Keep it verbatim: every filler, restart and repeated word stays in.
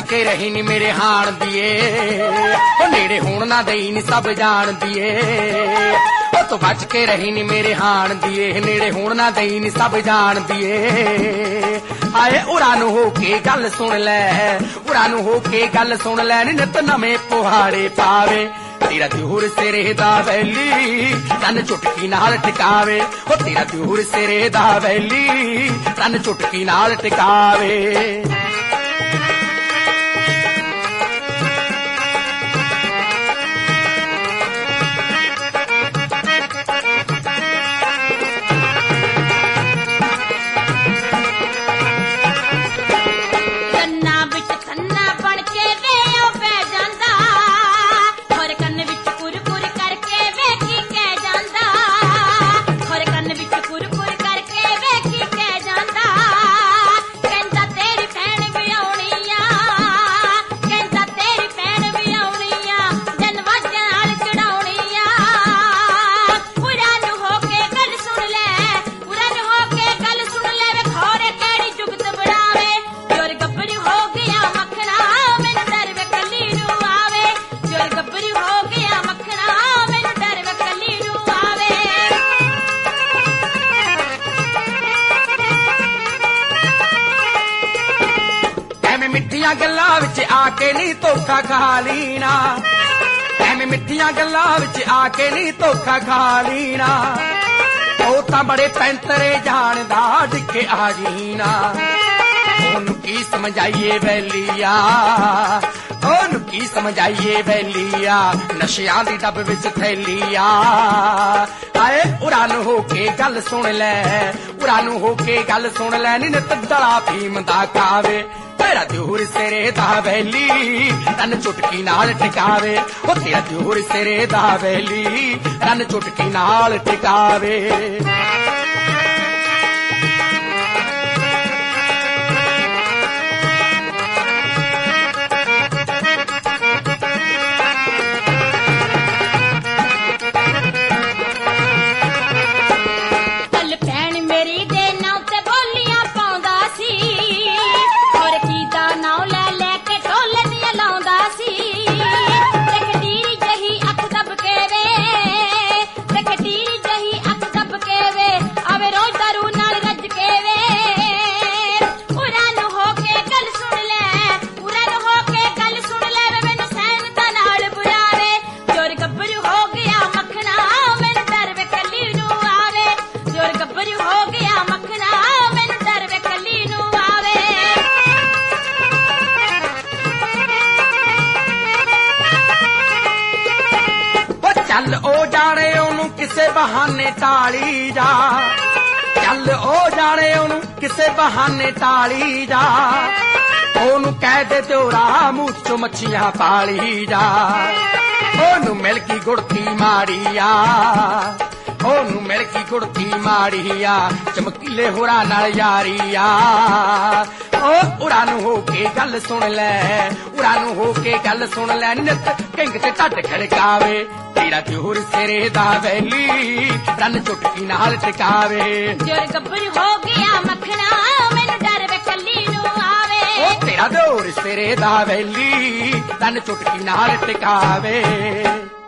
के रही नी मेरे हाण दिए ओ नेड़े होण ना दई नी सब जान दिए ओ तू बच के रही नी मेरे हाण दिए नेड़े होण ना दई नी सब जान दिए आए उरा नू हो के गल सुन लै उरा नू हो के गल सुन लै नित नਵੇਂ पुहाड़े पावे तेरा त्योहर सिरे दा वैली तन चुटकी नाल टिकावे ओ तेरा त्योहर सिरे दा वैली तन चुटकी नाल टिकावे मिठिया गल्लां विच आके नी धोखा खा लीना एवें मिठिया गल्लां विच आके नी धोखा खा लीना ओ तां बड़े पैंतरे जानदा डिके आ जीना ओनू की समझाइए वैलिया ओनू की समझाइए वैलिया नशियां दी डब विच थैलिया आए उरा नू हो के गल सुन लै उरा नू हो के गल सुन लै नी नित दड़ा फीम दा खावे तेरा त्योहर सिरे दा वैली तन चुटकी नाल टिकावे ओ तेरा त्योहर सिरे दा वैली तन चुटकी नाल टिकावे चल ओ जाने ओनू किसे बहाने टाली जा चल ओ जाने ओनू किसे बहाने टाली जा ओनू कह दे त्योरा मुँह चो मच्छियां पाली जा ओनू मिल की गुड़ती माड़िया ओनू मिल की गुड़ती माड़िया चमकीले होरा नाल यारिया ओ उरा नू हो के गल सुन लै उरा नू हो के गल सुन लै नित किंग ते ढड खड़कावे तेरा त्योहर सिरे दा वैली रन चुटकी नाल टिकावे जोर गब्बर हो गया मखना मैनू डर वे कली नू आवे ओ तेरा त्योहर सिरे दा वैली रन चुटकी नाल टिकावे।